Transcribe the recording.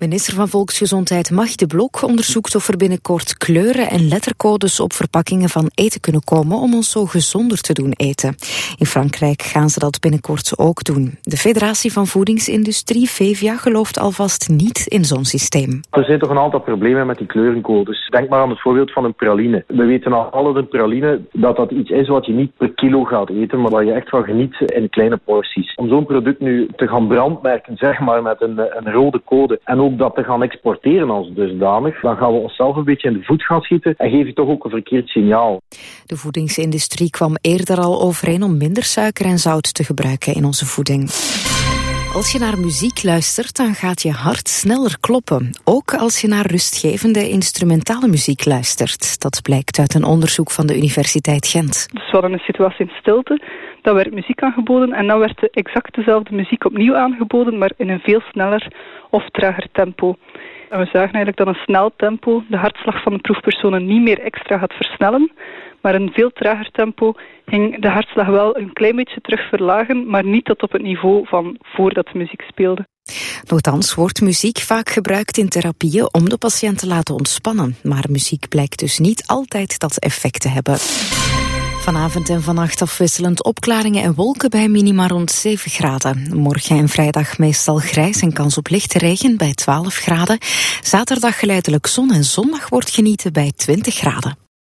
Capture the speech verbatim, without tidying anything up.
Minister van Volksgezondheid Magde Blok onderzoekt of er binnenkort kleuren en lettercodes op verpakkingen van eten kunnen komen om ons zo gezonder te doen eten. In Frankrijk gaan ze dat binnenkort ook doen. De Federatie van Voedingsindustrie, Fevia, gelooft alvast niet in zo'n systeem. Er zijn toch een aantal problemen met die kleurencodes. Denk maar aan het voorbeeld van een praline. We weten al alle de praline dat dat iets is wat je niet per kilo gaat eten, maar waar je echt van geniet in kleine porties. Om zo'n product nu te gaan brandmerken, zeg maar, met een, een rode code en ook dat te gaan exporteren als dusdanig, dan gaan we onszelf een beetje in de voet gaan schieten en geef je toch ook een verkeerd signaal. De voedingsindustrie kwam eerder al overeen om minder suiker en zout te gebruiken in onze voeding. Als je naar muziek luistert, dan gaat je hart sneller kloppen. Ook als je naar rustgevende instrumentale muziek luistert. Dat blijkt uit een onderzoek van de Universiteit Gent. Dus we hadden een situatie in stilte, dan werd muziek aangeboden en dan werd de exact dezelfde muziek opnieuw aangeboden, maar in een veel sneller of trager tempo. En we zagen eigenlijk dat een snel tempo de hartslag van de proefpersonen niet meer extra gaat versnellen, maar een veel trager tempo ging de hartslag wel een klein beetje terug verlagen, maar niet tot op het niveau van voordat de muziek speelde. Nochtans wordt muziek vaak gebruikt in therapieën om de patiënt te laten ontspannen. Maar muziek blijkt dus niet altijd dat effect te hebben. Vanavond en vannacht afwisselend opklaringen en wolken bij minima rond zeven graden. Morgen en vrijdag meestal grijs en kans op lichte regen bij twaalf graden. Zaterdag geleidelijk zon en zondag wordt genieten bij twintig graden.